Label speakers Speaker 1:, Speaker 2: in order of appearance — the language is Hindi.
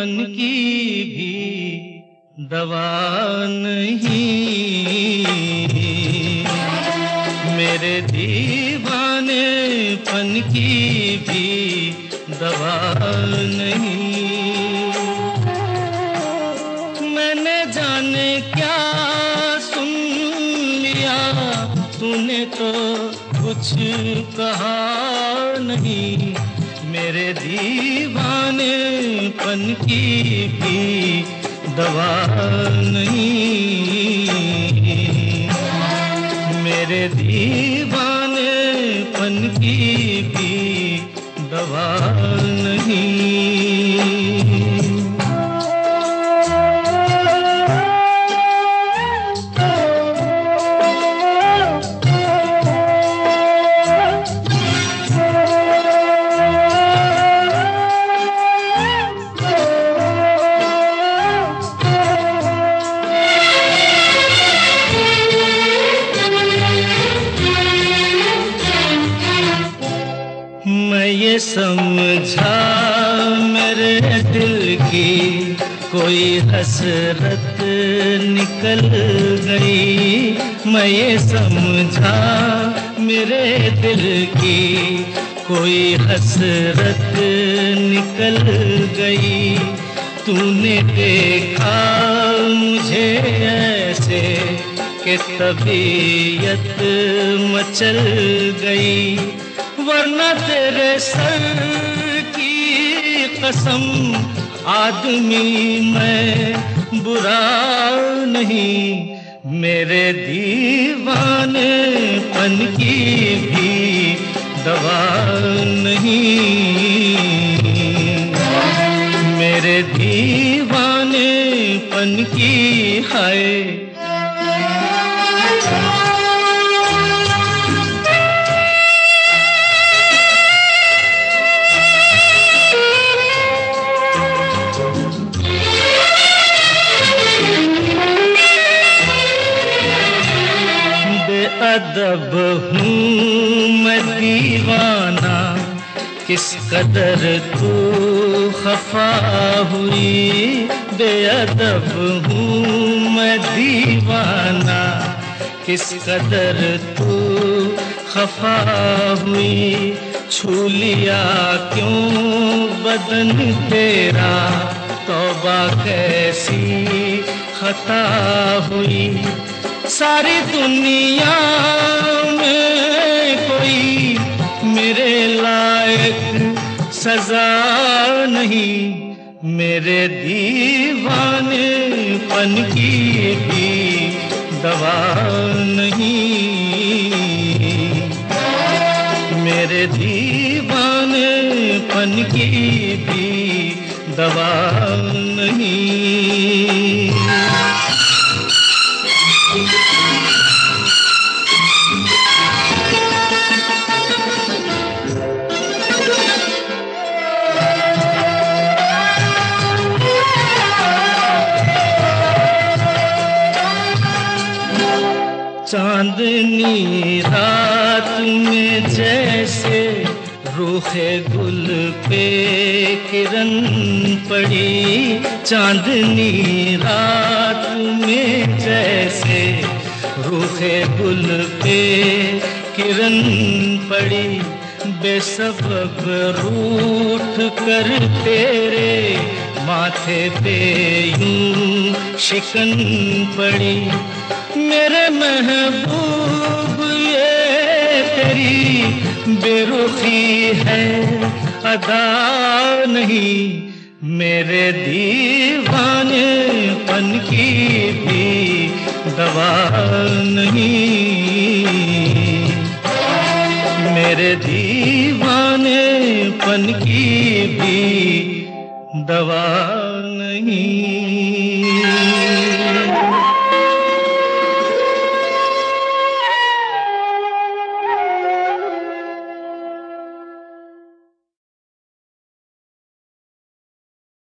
Speaker 1: की भी दवा नहीं, मेरे दीवानेपन की भी दवा नहीं। मैंने जाने क्या सुन लिया, तूने तो कुछ कहा नहीं, मेरे दीवानेपन की भी दवा नहीं, मेरे दीवानेपन की भी दवा नहीं। मैं ये समझा मेरे दिल की कोई हसरत निकल गई, मैं ये समझा मेरे दिल की कोई हसरत निकल गई। तूने देखा मुझे ऐसे कि तबीयत मचल गई, वरना तेरे सर की कसम आदमी मैं बुरा नहीं, मेरे दीवानेपन की भी दवा नहीं, मेरे दीवानेपन की है। बेअदब हूँ मैं दीवाना, किस कदर तू खफा हुई, बेअदब हूँ मैं दीवाना, किस कदर तू खफा हुई। छू लिया क्यों बदन तेरा, तौबा कैसी खता हुई। सारी दुनिया में कोई मेरे लायक सजा नहीं, मेरे दीवानेपन की भी दवा नहीं, मेरे दीवानेपन की भी दवा नहीं। चांदनी रात में जैसे रूखे गुल पे किरण पड़ी, चांदनी रात में जैसे रूखे गुल पे किरण पड़ी। बेसबब रूठ कर तेरे माथे पे यूं शिकन पड़ी, मेरे महबूब ये तेरी बेरुखी है अदा नहीं, मेरे दीवानेपन की भी दवा नहीं, मेरे दीवानेपन की भी दवा नहीं।